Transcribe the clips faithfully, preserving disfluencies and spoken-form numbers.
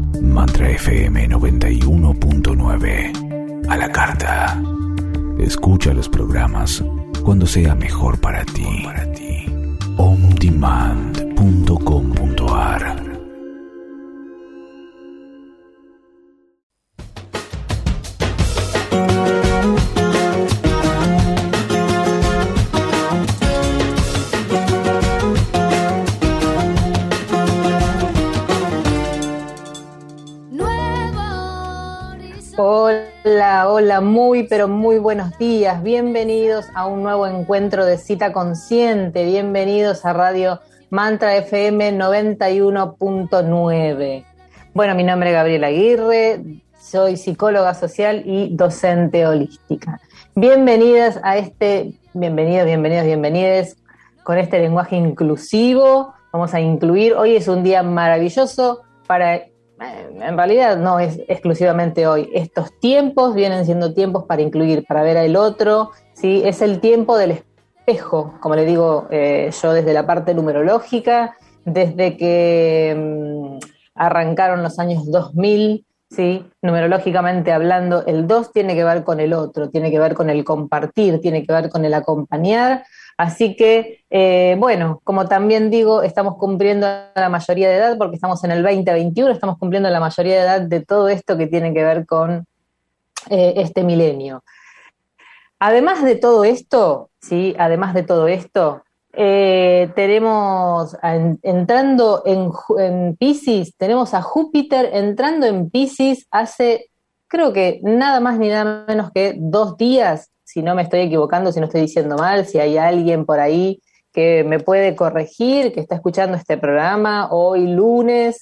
Mantra F M noventa y uno punto nueve. A la carta. Escucha los programas cuando sea mejor para ti. on demand punto com punto a r. Hola, hola, muy pero muy buenos días, bienvenidos a un nuevo encuentro de Cita Consciente, bienvenidos a Radio Mantra F M noventa y uno punto nueve. Bueno, mi nombre es Gabriela Aguirre, soy psicóloga social y docente holística. Bienvenidas a este, bienvenidos, bienvenidos, bienvenides con este lenguaje inclusivo. Vamos a incluir, hoy es un día maravilloso para... En realidad no es exclusivamente hoy. Estos tiempos vienen siendo tiempos para incluir, para ver al otro, ¿sí? Es el tiempo del espejo, como le digo eh, yo desde la parte numerológica, desde que mmm, arrancaron los años dos mil, ¿sí? Numerológicamente hablando, el dos tiene que ver con el otro, tiene que ver con el compartir, tiene que ver con el acompañar. Así que, eh, bueno, como también digo, estamos cumpliendo la mayoría de edad porque estamos en el veinte veintiuno, estamos cumpliendo la mayoría de edad de todo esto que tiene que ver con eh, este milenio. Además de todo esto, ¿sí? Además de todo esto, eh, tenemos, en, entrando en, en Piscis, tenemos a Júpiter entrando en Piscis hace, creo que nada más ni nada menos que dos días, si no me estoy equivocando, si no estoy diciendo mal, si hay alguien por ahí que me puede corregir, que está escuchando este programa, hoy lunes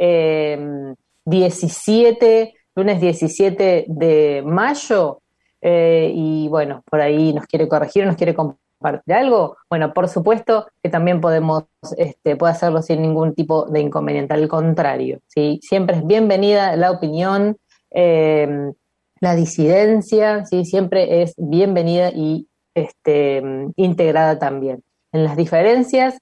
eh, diecisiete, lunes diecisiete de mayo, eh, y bueno, por ahí nos quiere corregir, nos quiere compartir algo, bueno, por supuesto que también podemos, este, puede hacerlo sin ningún tipo de inconveniente, al contrario, ¿sí? Siempre es bienvenida la opinión, eh, la disidencia, ¿sí? Siempre es bienvenida y este, integrada también. En las diferencias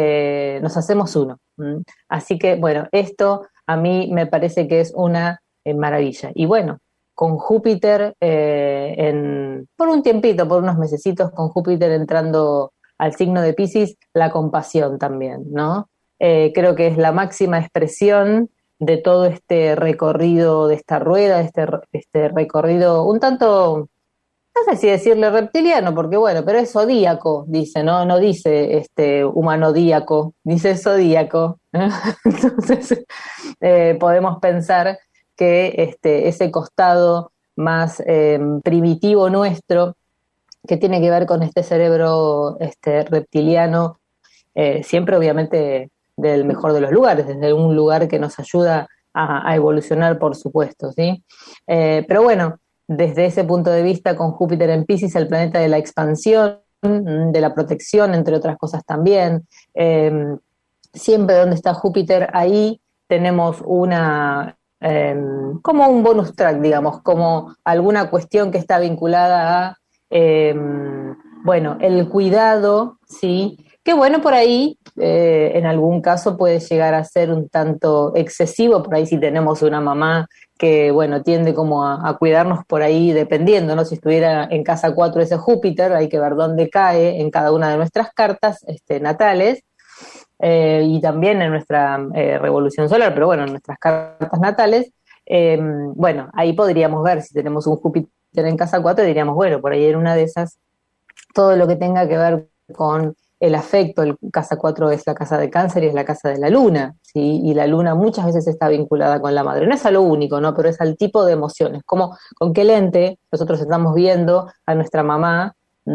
eh, nos hacemos uno. ¿m? Así que, bueno, esto a mí me parece que es una eh, maravilla. Y bueno, con Júpiter, eh, en, por un tiempito, por unos mesecitos, con Júpiter entrando al signo de Piscis, la compasión también, ¿no? Eh, creo que es la máxima expresión de todo este recorrido, de esta rueda, este, este recorrido un tanto, no sé si decirle reptiliano, porque bueno, pero es zodíaco, dice, ¿no? No dice este humanodíaco, dice zodíaco. Entonces, eh, podemos pensar que este, ese costado más eh, primitivo nuestro, que tiene que ver con este cerebro este, reptiliano, eh, siempre obviamente del mejor de los lugares, desde un lugar que nos ayuda a, a evolucionar, por supuesto, ¿sí? Eh, pero bueno, desde ese punto de vista, con Júpiter en Piscis, el planeta de la expansión, de la protección, entre otras cosas también, eh, siempre donde está Júpiter, ahí tenemos una, eh, como un bonus track, digamos, como alguna cuestión que está vinculada a, eh, bueno, el cuidado, ¿sí? Que bueno, por ahí, eh, en algún caso puede llegar a ser un tanto excesivo, por ahí si tenemos una mamá que, bueno, tiende como a, a cuidarnos por ahí, dependiendo, ¿no? Si estuviera en casa cuatro ese Júpiter, hay que ver dónde cae en cada una de nuestras cartas este, natales, eh, y también en nuestra eh, revolución solar, pero bueno, en nuestras cartas natales, eh, bueno, ahí podríamos ver si tenemos un Júpiter en casa cuatro, diríamos, bueno, por ahí en una de esas, todo lo que tenga que ver con el afecto, el casa cuatro es la casa de Cáncer y es la casa de la luna, ¿sí? Y la luna muchas veces está vinculada con la madre. No es a lo único, ¿no? Pero es al tipo de emociones, como con qué lente nosotros estamos viendo a nuestra mamá.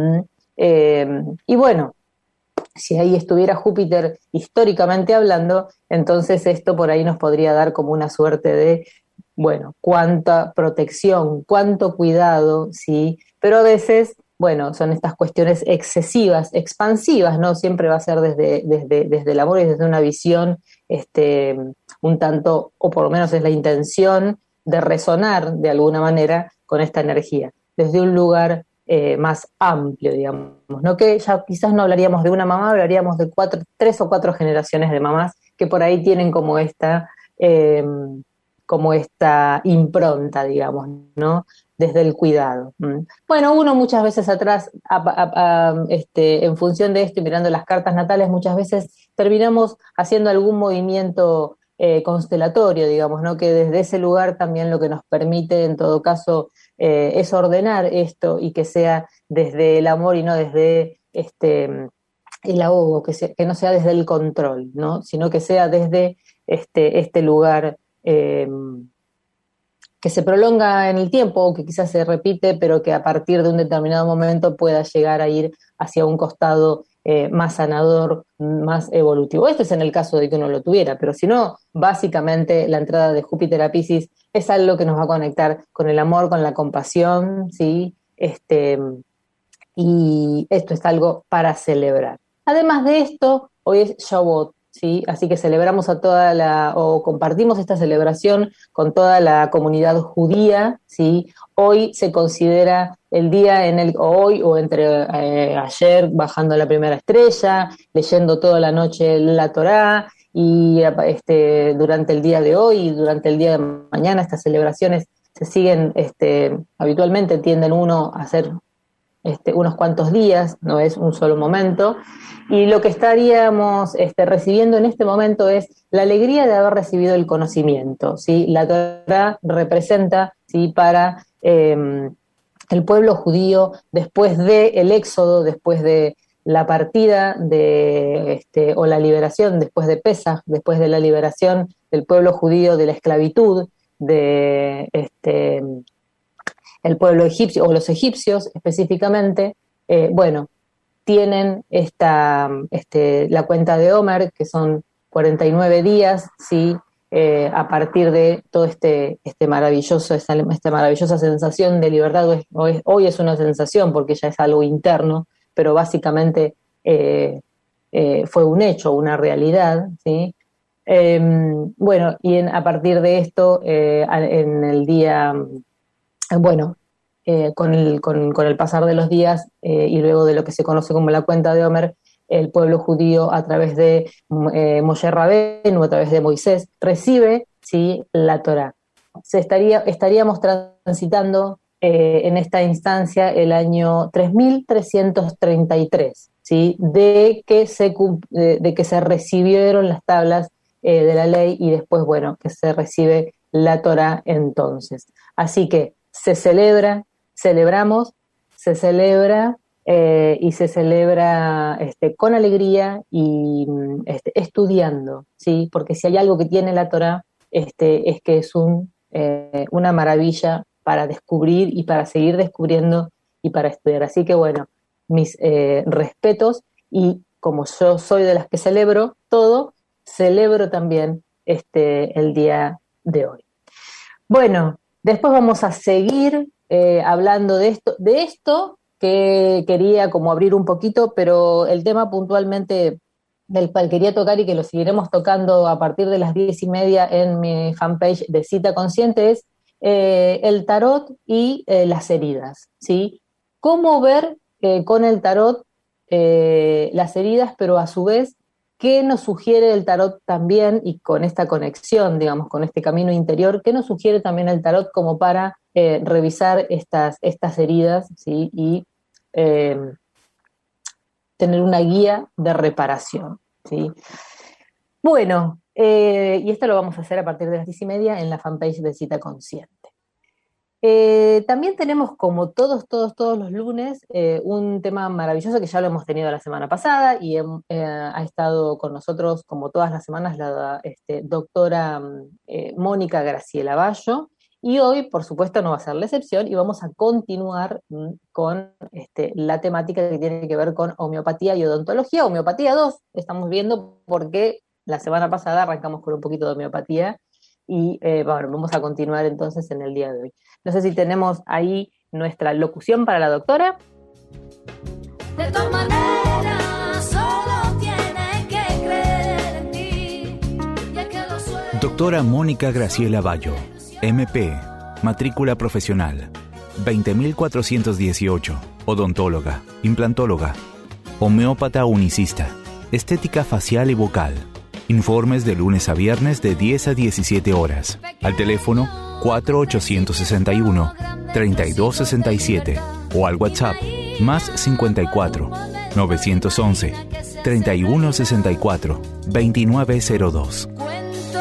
Eh, y bueno, si ahí estuviera Júpiter históricamente hablando, entonces esto por ahí nos podría dar como una suerte de, bueno, cuánta protección, cuánto cuidado, ¿sí? Pero a veces, bueno, son estas cuestiones excesivas, expansivas, ¿no? Siempre va a ser desde, desde, desde el amor y desde una visión este, un tanto, o por lo menos es la intención de resonar de alguna manera con esta energía, desde un lugar eh, más amplio, digamos, ¿no? Que ya quizás no hablaríamos de una mamá, hablaríamos de cuatro, tres o cuatro generaciones de mamás que por ahí tienen como esta... Eh, como esta impronta, digamos, ¿no? Desde el cuidado. Bueno, uno muchas veces atrás, a, a, a, este, en función de esto y mirando las cartas natales, muchas veces terminamos haciendo algún movimiento eh, constelatorio, digamos, ¿no? Que desde ese lugar también lo que nos permite, en todo caso, eh, es ordenar esto y que sea desde el amor y no desde este el ahogo, que, sea, que no sea desde el control, ¿no? Sino que sea desde este, este lugar eh, que se prolonga en el tiempo, o que quizás se repite, pero que a partir de un determinado momento pueda llegar a ir hacia un costado eh, más sanador, más evolutivo. Esto es en el caso de que uno lo tuviera, pero si no, básicamente la entrada de Júpiter a Piscis es algo que nos va a conectar con el amor, con la compasión, ¿sí? Este, y esto es algo para celebrar. Además de esto, hoy es Shavuot, ¿sí? Así que celebramos a toda la, o compartimos esta celebración con toda la comunidad judía, ¿sí? Hoy se considera el día en el, hoy o entre eh, ayer bajando la primera estrella, leyendo toda la noche la Torá, y este, durante el día de hoy y durante el día de mañana estas celebraciones se siguen, este, habitualmente tienden uno a hacer Este, unos cuantos días, no es un solo momento, y lo que estaríamos este, recibiendo en este momento es la alegría de haber recibido el conocimiento, ¿sí? La Torá representa, ¿sí? Para eh, el pueblo judío, después del éxodo, después de la partida de, este, o la liberación, después de Pesaj, después de la liberación del pueblo judío de la esclavitud, de este el pueblo egipcio, o los egipcios específicamente, eh, bueno, tienen esta, este, la cuenta de Omer, que son cuarenta y nueve días, ¿sí? Eh, a partir de todo este, este maravilloso, esta, esta maravillosa sensación de libertad. Hoy es, hoy es una sensación porque ya es algo interno, pero básicamente eh, eh, fue un hecho, una realidad, ¿sí? Eh, bueno, y en, a partir de esto, eh, en el día... Bueno, eh, con, el, con, con el pasar de los días eh, y luego de lo que se conoce como la cuenta de Omer, el pueblo judío a través de eh, Moshe Rabenu, a través de Moisés, recibe, ¿sí? La Torá. Se estaría, estaríamos transitando eh, en esta instancia el año tres mil trescientos treinta y tres, ¿sí? de, que se, de, de que se recibieron las tablas eh, de la ley y después, bueno, que se recibe la Torá entonces. Así que se celebra, celebramos, se celebra eh, y se celebra este, con alegría y este, estudiando, ¿sí? Porque si hay algo que tiene la Torá, este, es que es un, eh, una maravilla para descubrir y para seguir descubriendo y para estudiar. Así que bueno, mis eh, respetos, y como yo soy de las que celebro todo, celebro también este, el día de hoy. Bueno, después vamos a seguir eh, hablando de esto, de esto que quería como abrir un poquito, pero el tema puntualmente del cual quería tocar y que lo seguiremos tocando a partir de las diez y media en mi fanpage de Cita Consciente es eh, el tarot y eh, las heridas, ¿sí? Cómo ver eh, con el tarot eh, las heridas, pero a su vez ¿qué nos sugiere el tarot también, y con esta conexión, digamos, con este camino interior, qué nos sugiere también el tarot como para eh, revisar estas, estas heridas, ¿sí? Y eh, tener una guía de reparación, ¿sí? Bueno, eh, y esto lo vamos a hacer a partir de las diez y media en la fanpage de Cita Consciente. Eh, también tenemos, como todos, todos, todos los lunes, eh, un tema maravilloso que ya lo hemos tenido la semana pasada y eh, ha estado con nosotros, como todas las semanas, la este, doctora eh, Mónica Graciela Bayo, y hoy, por supuesto, no va a ser la excepción y vamos a continuar mm, con este, la temática que tiene que ver con homeopatía y odontología. Homeopatía dos, estamos viendo porque la semana pasada arrancamos con un poquito de homeopatía y eh, bueno, vamos a continuar entonces en el día de hoy. No sé si tenemos ahí nuestra locución para la doctora. De todas maneras, solo tiene que creer en ti. Ya que lo sueños... Doctora Mónica Graciela Bayo, M P, matrícula profesional, veinte mil cuatrocientos dieciocho, odontóloga, implantóloga, homeópata unicista, estética facial y vocal, Informes de lunes a viernes de diez a diecisiete horas. Al teléfono cuatro ocho seis uno, tres dos seis siete o al WhatsApp más cincuenta y cuatro, novecientos once, treinta y uno sesenta y cuatro, veintinueve cero dos. Cuento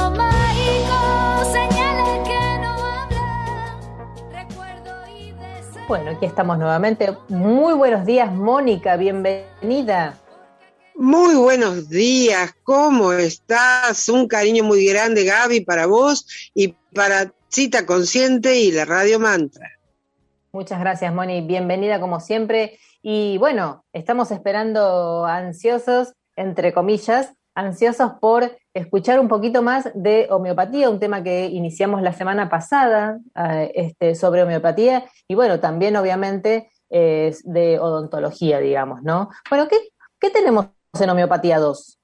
mágico, señales que no hablan, recuerdo y deseo. Bueno, aquí estamos nuevamente. Muy buenos días, Mónica, bienvenida. Muy buenos días, ¿cómo estás? Un cariño muy grande, Gaby, para vos y para Cita Consciente y la Radio Mantra. Muchas gracias, Moni, bienvenida como siempre. Y bueno, estamos esperando ansiosos, entre comillas, ansiosos por escuchar un poquito más de homeopatía, un tema que iniciamos la semana pasada eh, este, sobre homeopatía y bueno, también obviamente eh, de odontología, digamos, ¿no? Bueno, ¿qué, qué tenemos en Homeopatía dos?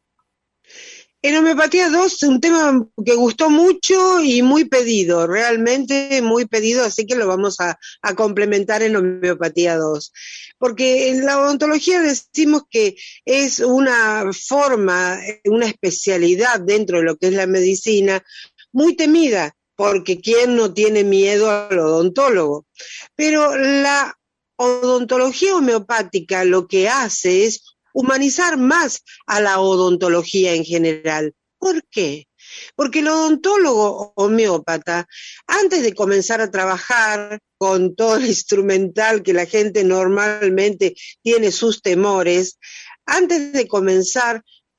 En Homeopatía dos, un tema que gustó mucho y muy pedido, realmente muy pedido, así que lo vamos a, a complementar en Homeopatía dos. Porque en la odontología decimos que es una forma, una especialidad dentro de lo que es la medicina, muy temida, porque ¿quién no tiene miedo al odontólogo? Pero la odontología homeopática lo que hace es humanizar más a la odontología en general. ¿Por qué? Porque el odontólogo homeópata, antes de comenzar a trabajar con todo el instrumental que la gente normalmente tiene sus temores, antes de comenzar,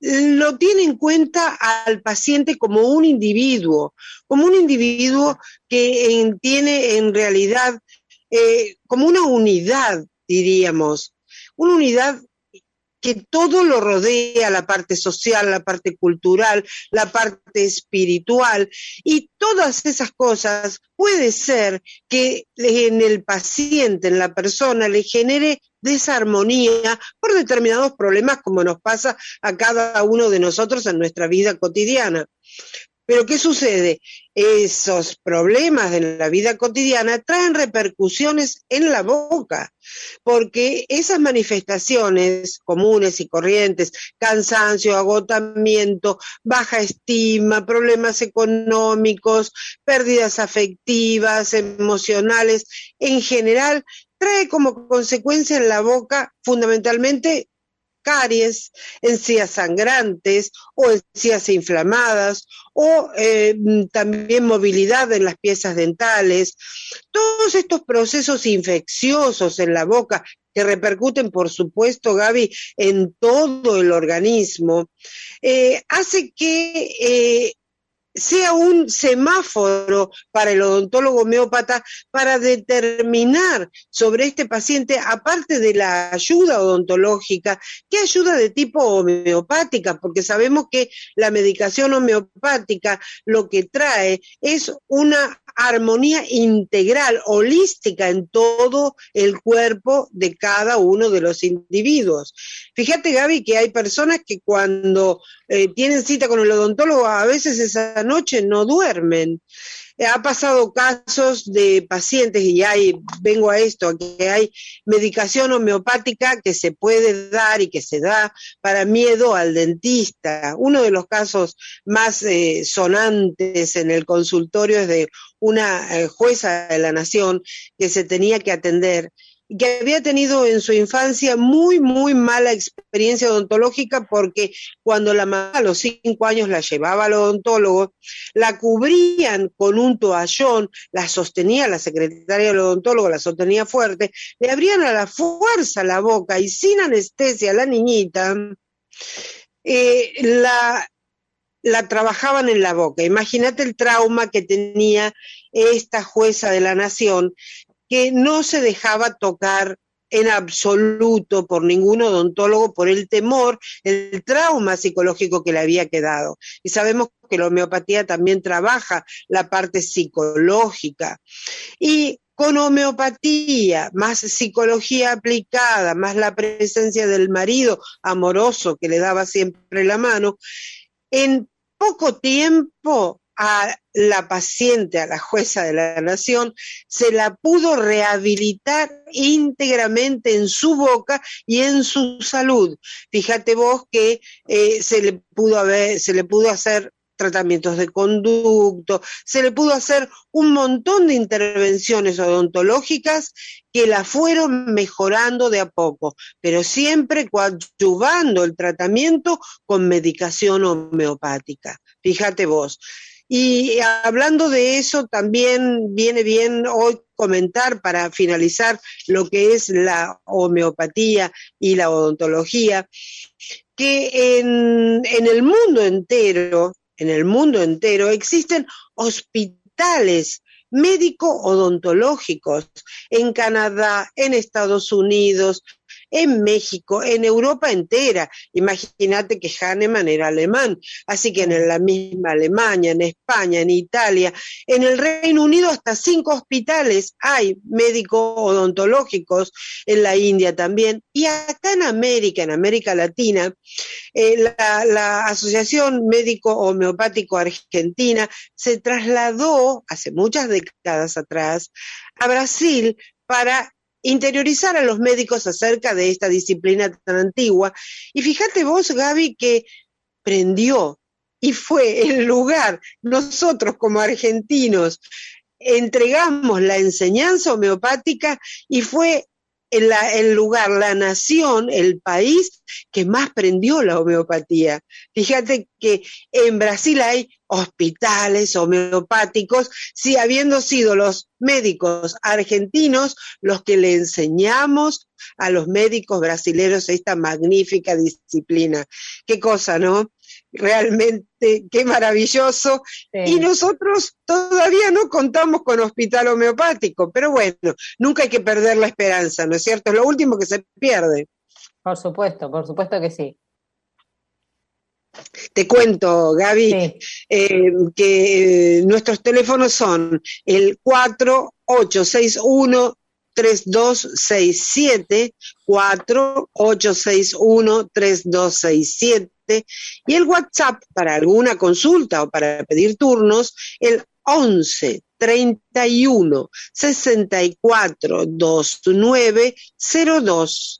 lo tiene en cuenta al paciente como un individuo, como un individuo que en, tiene en realidad eh, como una unidad, diríamos, una unidad que todo lo rodea, la parte social, la parte cultural, la parte espiritual, y todas esas cosas puede ser que en el paciente, en la persona, le genere desarmonía por determinados problemas como nos pasa a cada uno de nosotros en nuestra vida cotidiana. Pero ¿qué sucede? Esos problemas de la vida cotidiana traen repercusiones en la boca, porque esas manifestaciones comunes y corrientes, cansancio, agotamiento, baja estima, problemas económicos, pérdidas afectivas, emocionales, en general, trae como consecuencia en la boca fundamentalmente caries, encías sangrantes o encías inflamadas o eh, también movilidad en las piezas dentales. Todos estos procesos infecciosos en la boca que repercuten, por supuesto, Gaby, en todo el organismo, eh, hace que eh, sea un semáforo para el odontólogo homeópata para determinar sobre este paciente, aparte de la ayuda odontológica, qué ayuda de tipo homeopática, porque sabemos que la medicación homeopática lo que trae es una armonía integral, holística en todo el cuerpo de cada uno de los individuos. Fíjate, Gaby, que hay personas que cuando eh, tienen cita con el odontólogo a veces esa noche no duermen. Ha pasado casos de pacientes, y hay, vengo a esto, que hay medicación homeopática que se puede dar y que se da para miedo al dentista. Uno de los casos más eh, sonantes en el consultorio es de una eh, jueza de la Nación que se tenía que atender y que había tenido en su infancia muy, muy mala experiencia odontológica porque cuando la mamá a los cinco años la llevaba al odontólogo, la cubrían con un toallón, la sostenía la secretaria del odontólogo, la sostenía fuerte, le abrían a la fuerza la boca y sin anestesia a la niñita, eh, la... la trabajaban en la boca. Imagínate el trauma que tenía esta jueza de la Nación, que no se dejaba tocar en absoluto por ningún odontólogo por el temor, el trauma psicológico que le había quedado. Y sabemos que la homeopatía también trabaja la parte psicológica. Y con homeopatía, más psicología aplicada, más la presencia del marido amoroso que le daba siempre la mano, en poco tiempo a la paciente, a la jueza de la nación, se la pudo rehabilitar íntegramente en su boca y en su salud. Fíjate vos que eh, se le pudo haber, se le pudo hacer tratamientos de conducto, se le pudo hacer un montón de intervenciones odontológicas que la fueron mejorando de a poco, pero siempre coadyuvando el tratamiento con medicación homeopática. Fíjate vos. Y hablando de eso, también viene bien hoy comentar, para finalizar lo que es la homeopatía y la odontología, que en, en el mundo entero, en el mundo entero existen hospitales médico-odontológicos en Canadá, en Estados Unidos, en México, en Europa entera. Imagínate que Hahnemann era alemán, así que en la misma Alemania, en España, en Italia, en el Reino Unido hasta cinco hospitales hay médico-odontológicos, en la India también, y acá en América, en América Latina, eh, la, la Asociación Médico Homeopático Argentina se trasladó hace muchas décadas atrás a Brasil para interiorizar a los médicos acerca de esta disciplina tan antigua. Y fíjate vos, Gaby, que prendió y fue el lugar, nosotros como argentinos entregamos la enseñanza homeopática y fue el, el lugar, la nación, el país que más prendió la homeopatía. Fíjate que en Brasil hay hospitales homeopáticos, sí, habiendo sido los médicos argentinos los que le enseñamos a los médicos brasileños esta magnífica disciplina. Qué cosa, ¿no? Realmente, qué maravilloso. Sí. Y nosotros todavía no contamos con hospital homeopático, pero bueno, nunca hay que perder la esperanza, ¿no es cierto? Es lo último que se pierde. Por supuesto, por supuesto que sí. Te cuento, Gaby, sí. eh, que eh, nuestros teléfonos son el cuatro ocho seis uno tres dos seis siete, cuatro ocho seis uno tres dos seis siete, y el WhatsApp para alguna consulta o para pedir turnos, el once treinta y uno sesenta y cuatro veintinueve cero dos,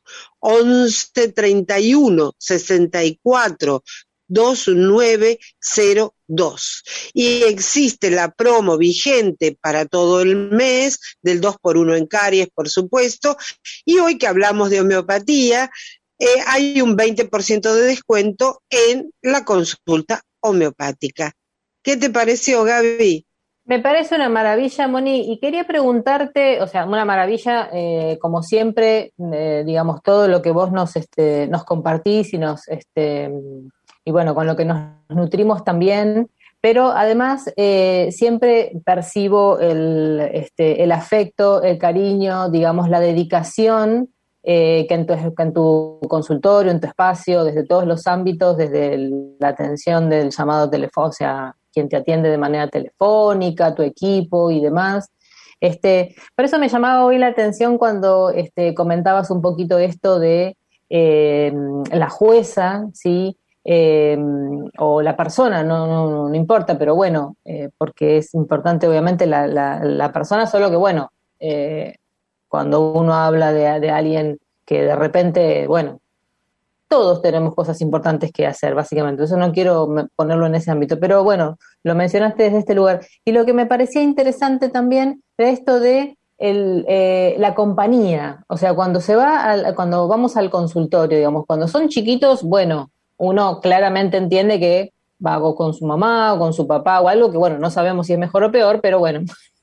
once treinta y uno sesenta y cuatro veintinueve cero dos. Y existe la promo vigente para todo el mes del dos por uno en caries, por supuesto, y hoy que hablamos de homeopatía, eh, hay un veinte por ciento de descuento en la consulta homeopática. ¿Qué te pareció, Gaby? Me parece una maravilla, Moni, y quería preguntarte, o sea, una maravilla, eh, como siempre, eh, digamos, todo lo que vos nos, este, nos compartís y nos, este, y bueno, con lo que nos nutrimos también, pero además eh, siempre percibo el, este, el afecto, el cariño, digamos, la dedicación eh, que, en tu, que en tu consultorio, en tu espacio, desde todos los ámbitos, desde el, la atención del llamado telefónico, o sea, quien te atiende de manera telefónica, tu equipo y demás. Este, por eso me llamaba hoy la atención cuando este, comentabas un poquito esto de eh, la jueza, ¿sí? Eh, o la persona, no, no, no importa, pero bueno, eh, porque es importante obviamente la, la, la persona, solo que bueno, eh, cuando uno habla de, de alguien que de repente, bueno, todos tenemos cosas importantes que hacer, básicamente, entonces no quiero ponerlo en ese ámbito, pero bueno, lo mencionaste desde este lugar. Y lo que me parecía interesante también de esto de el, eh, la compañía, o sea, cuando se va, al, cuando vamos al consultorio, digamos, cuando son chiquitos, bueno, uno claramente entiende que va con su mamá o con su papá o algo que, bueno, no sabemos si es mejor o peor, pero bueno,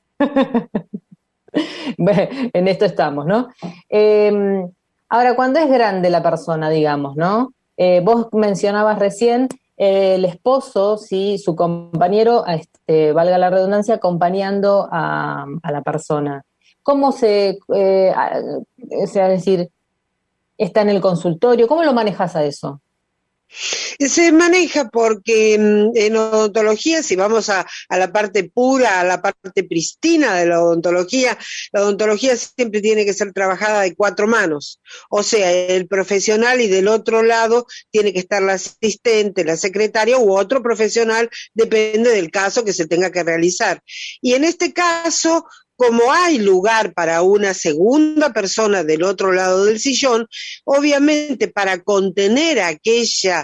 en esto estamos, ¿no? Eh, ahora, cuando es grande la persona, digamos, ¿no? Eh, vos mencionabas recién eh, el esposo, sí, su compañero, este, valga la redundancia, acompañando a, a la persona. ¿Cómo se, eh, a, o sea, es decir, está en el consultorio? ¿Cómo lo manejas a eso? Se maneja porque en odontología, si vamos a, a la parte pura, a la parte pristina de la odontología, la odontología siempre tiene que ser trabajada de cuatro manos. O sea, el profesional y del otro lado tiene que estar la asistente, la secretaria u otro profesional, depende del caso que se tenga que realizar. Y en este caso, como hay lugar para una segunda persona del otro lado del sillón, obviamente para contener a aquella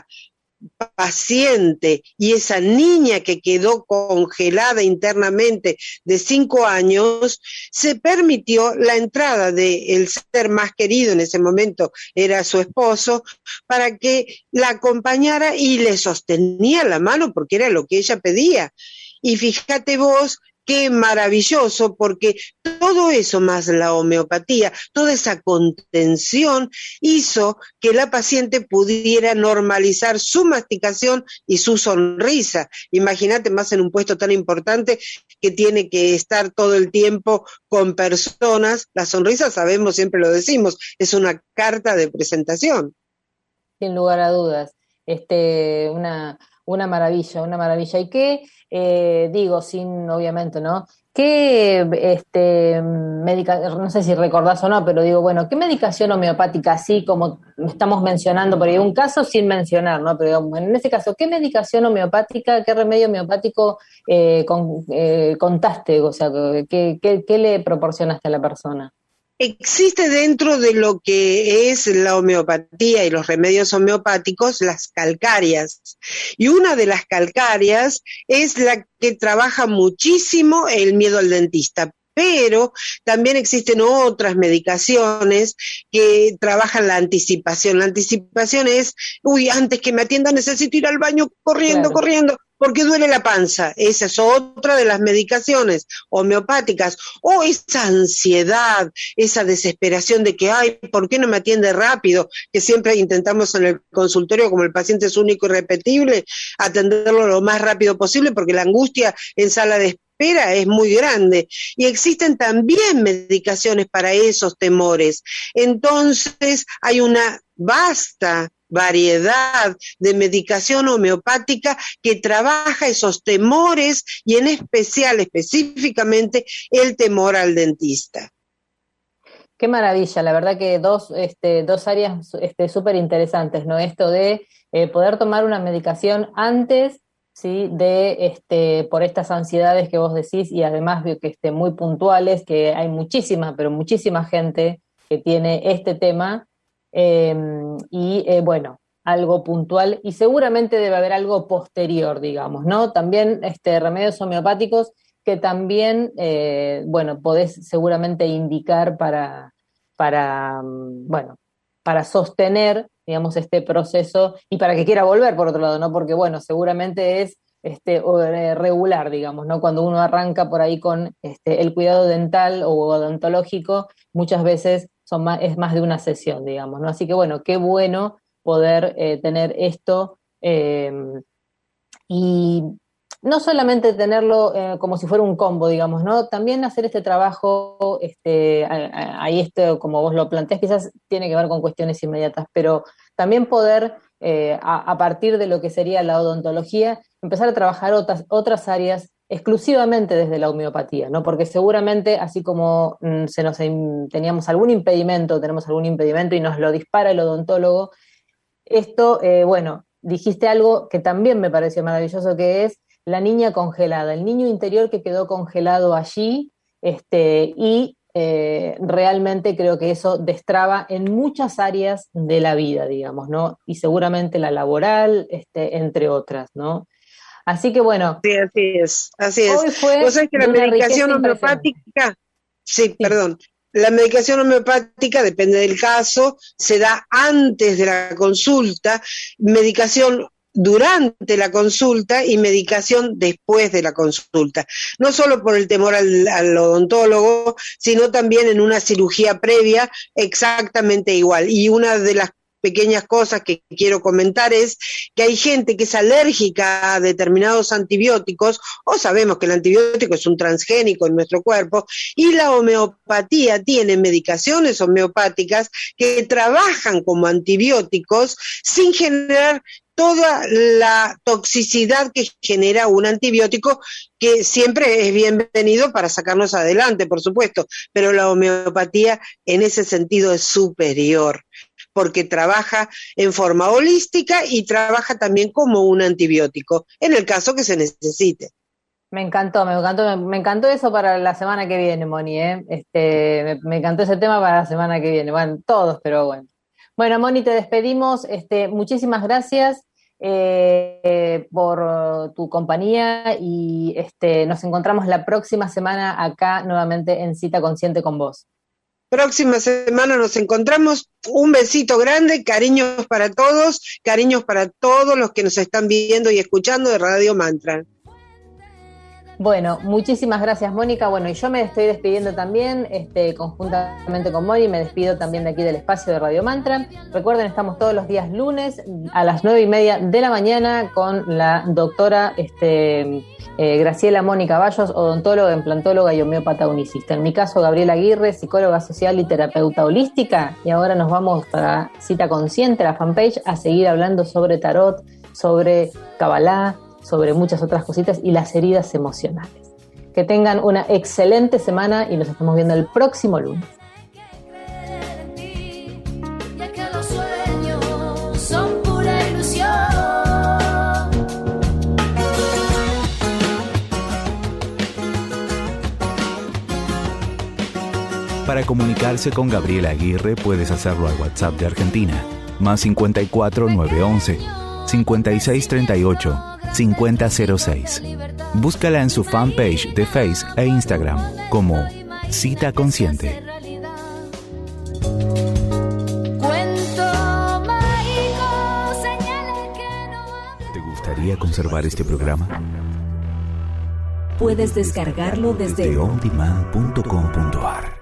paciente y esa niña que quedó congelada internamente de cinco años, se permitió la entrada del ser más querido, en ese momento era su esposo, para que la acompañara y le sostenía la mano porque era lo que ella pedía. Y fíjate vos, qué maravilloso, porque todo eso más la homeopatía, toda esa contención hizo que la paciente pudiera normalizar su masticación y su sonrisa. Imagínate más en un puesto tan importante que tiene que estar todo el tiempo con personas. La sonrisa, sabemos, siempre lo decimos, es una carta de presentación. Sin lugar a dudas. Este, una... Una maravilla, una maravilla. ¿Y qué, eh, digo, sin, obviamente, ¿no? ¿Qué, este, medica, no sé si recordás o no, pero digo, bueno, ¿qué medicación homeopática, así como estamos mencionando por ahí un caso sin mencionar, ¿no? Pero digamos, en ese caso, ¿qué medicación homeopática, qué remedio homeopático eh, con, eh, contaste? O sea, ¿qué, qué, qué le proporcionaste a la persona? Existe dentro de lo que es la homeopatía y los remedios homeopáticos las calcarias. Y una de las calcarias es la que trabaja muchísimo el miedo al dentista. Pero también existen otras medicaciones que trabajan la anticipación. La anticipación es, uy, antes que me atienda necesito ir al baño corriendo, claro. corriendo. Porque duele la panza. Esa es otra de las medicaciones homeopáticas. O esa ansiedad, esa desesperación de que, ay, ¿por qué no me atiende rápido? Que siempre intentamos en el consultorio, como el paciente es único y repetible, atenderlo lo más rápido posible, porque la angustia en sala de espera es muy grande. Y existen también medicaciones para esos temores. Entonces, hay una vasta variedad de medicación homeopática que trabaja esos temores y en especial, específicamente, el temor al dentista. Qué maravilla, la verdad que dos, este, dos áreas este, súper interesantes, ¿no? Esto de eh, poder tomar una medicación antes, ¿sí? De, este, por estas ansiedades que vos decís y además de que estén muy puntuales, que hay muchísima, pero muchísima gente que tiene este tema. Eh, y eh, bueno, algo puntual y seguramente debe haber algo posterior, digamos, ¿no? También este, remedios homeopáticos que también, eh, bueno, podés seguramente indicar para, para, bueno, para sostener, digamos, este proceso y para que quiera volver, por otro lado, ¿no? Porque, bueno, seguramente es este, regular, digamos, ¿no? Cuando uno arranca por ahí con este, el cuidado dental o odontológico, muchas veces son más, es más de una sesión, digamos, ¿no? Así que, bueno, qué bueno poder eh, tener esto eh, y no solamente tenerlo eh, como si fuera un combo, digamos, ¿no? También hacer este trabajo, este, ahí este, como vos lo planteás, quizás tiene que ver con cuestiones inmediatas, pero también poder, eh, a, a partir de lo que sería la odontología, empezar a trabajar otras, otras áreas exclusivamente desde la homeopatía, ¿no? Porque seguramente, así como mm, se nos teníamos algún impedimento, tenemos algún impedimento y nos lo dispara el odontólogo, esto, eh, bueno, dijiste algo que también me pareció maravilloso, que es la niña congelada, el niño interior que quedó congelado allí, este, y eh, realmente creo que eso destraba en muchas áreas de la vida, digamos, ¿no? Y seguramente la laboral, este, entre otras, ¿no? Así que bueno. Sí, así es, así es. Hoy fue Vos sabés que la medicación homeopática, sí, sí, perdón, la medicación homeopática, depende del caso, se da antes de la consulta, medicación durante la consulta y medicación después de la consulta. No solo por el temor al, al odontólogo, sino también en una cirugía previa exactamente igual. Y una de las pequeñas cosas que quiero comentar es que hay gente que es alérgica a determinados antibióticos, o sabemos que el antibiótico es un transgénico en nuestro cuerpo, y la homeopatía tiene medicaciones homeopáticas que trabajan como antibióticos sin generar toda la toxicidad que genera un antibiótico, que siempre es bienvenido para sacarnos adelante, por supuesto, pero la homeopatía en ese sentido es superior, porque trabaja en forma holística y trabaja también como un antibiótico, en el caso que se necesite. Me encantó, me encantó, me, me encantó eso para la semana que viene, Moni, ¿eh? Este, me, me encantó ese tema para la semana que viene, bueno, todos, pero bueno. Bueno, Moni, te despedimos, este, muchísimas gracias eh, eh, por tu compañía y este, nos encontramos la próxima semana acá nuevamente en Cita Consciente con vos. Próxima semana nos encontramos. Un besito grande, cariños para todos, cariños para todos los que nos están viendo y escuchando de Radio Mantra. Bueno, muchísimas gracias, Mónica. Bueno, y yo me estoy despidiendo también, este, conjuntamente con Moni, me despido también de aquí del espacio de Radio Mantra. Recuerden, estamos todos los días lunes a las nueve y media de la mañana con la doctora este, eh, Graciela Mónica Bayos, odontóloga, implantóloga y homeópata unicista. En mi caso, Gabriela Aguirre, psicóloga social y terapeuta holística. Y ahora nos vamos para Cita Consciente, la fanpage, a seguir hablando sobre tarot, sobre Kabbalah, sobre muchas otras cositas y las heridas emocionales. Que tengan una excelente semana y nos estamos viendo el próximo lunes. Ya que los sueños son pura ilusión. Para comunicarse con Gabriela Aguirre puedes hacerlo al WhatsApp de Argentina, más cincuenta y cuatro nueve once cincuenta y seis treinta y ocho cincuenta cero seis. Búscala en su fanpage de Facebook e Instagram como Cita Consciente. ¿Te gustaría conservar este programa? Puedes descargarlo desde desde on demand punto com punto a r.